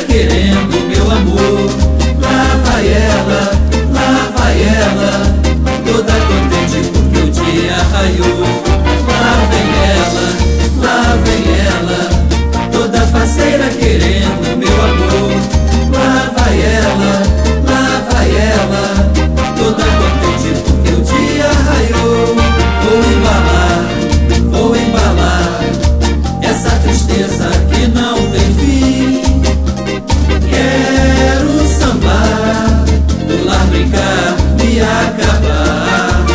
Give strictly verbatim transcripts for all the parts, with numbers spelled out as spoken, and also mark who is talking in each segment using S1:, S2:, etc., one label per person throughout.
S1: querendo meu amor. Lá vai ela, lá vai ela, toda contente porque o dia raiou. Lá vem ela, lá vem ela, toda faceira querendo meu amor. Lá vai ela, lá vai ela, toda contente porque o dia raiou. Vou embalar, vou embalar essa tristeza que não tem fim. Quero sambar, pular, brincar, me acabar.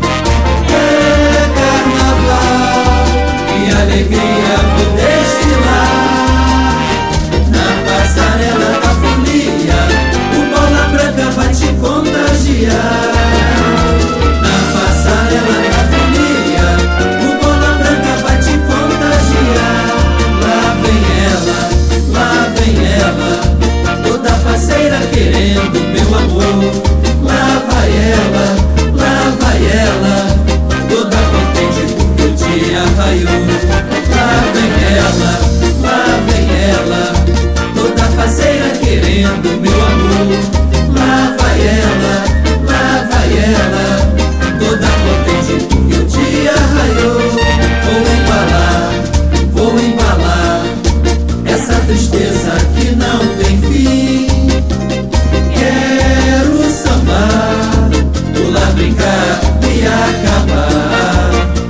S1: É carnaval e alegria vou destilar. Na passarela da folia, o bola branca vai te contagiar. Na passarela da folia, o bola branca vai te contagiar. Lá vem ela, lá vem ela, toda faceira querendo meu amor. Lá vai ela, lá vai ela, toda contente porque o dia raiou. Lá vem ela, lá vem ela, toda faceira querendo meu amor. Lá vai ela, lá vai ela, toda contente porque o dia raiou. Vou embalar, vou embalar essa tristeza que não tem fim. Quero sambar, pular, brincar, me acabar.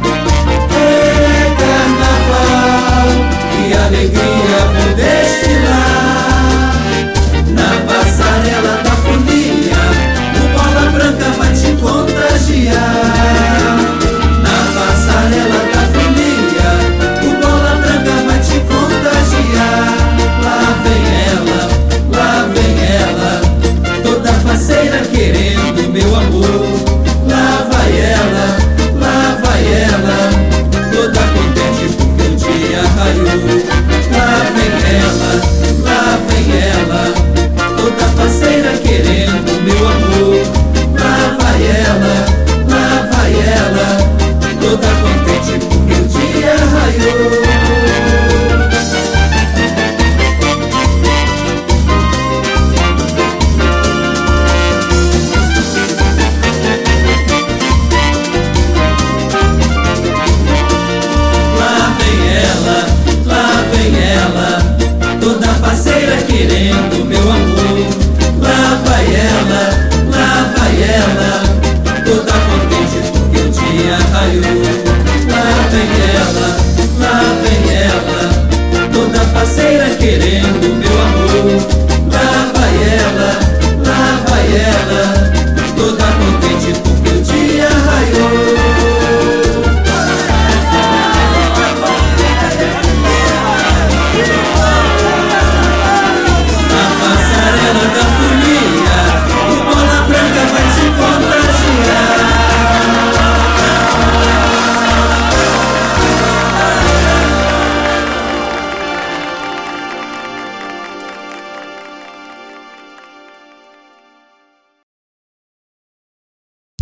S1: É carnaval e alegria vou destilar. Na passarela da folia, o bola branca vai te contagiar. Na passarela da folia, o bola branca vai te contagiar. Lá vem ela, lá vem ela, toda faceira querendo meu amor. Lá vai ela, lá vai ela, toda contente porque o dia raiou.